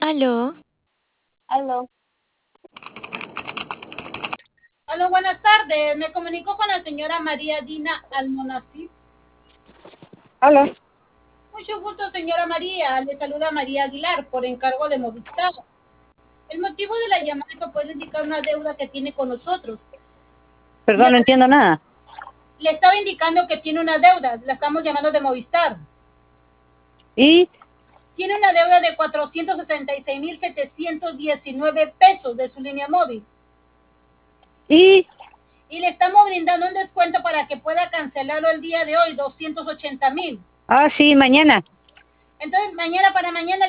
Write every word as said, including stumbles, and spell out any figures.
Aló. Aló. Aló, buenas tardes. Me comunico con la señora María Dina Almonacid. Aló. Mucho gusto, señora María. Le saluda María Aguilar por encargo de Movistar. El motivo de la llamada es que puede indicar una deuda que tiene con nosotros. Perdón, no entiendo nada. Le estaba indicando que tiene una deuda. La estamos llamando de Movistar. ¿Y? Tiene una deuda de cuatrocientos sesenta y seis mil setecientos diecinueve pesos de su línea móvil. ¿Y? Y le estamos brindando un descuento para que pueda cancelarlo el día de hoy, doscientos ochenta mil. Ah, sí, mañana. Entonces, mañana para mañana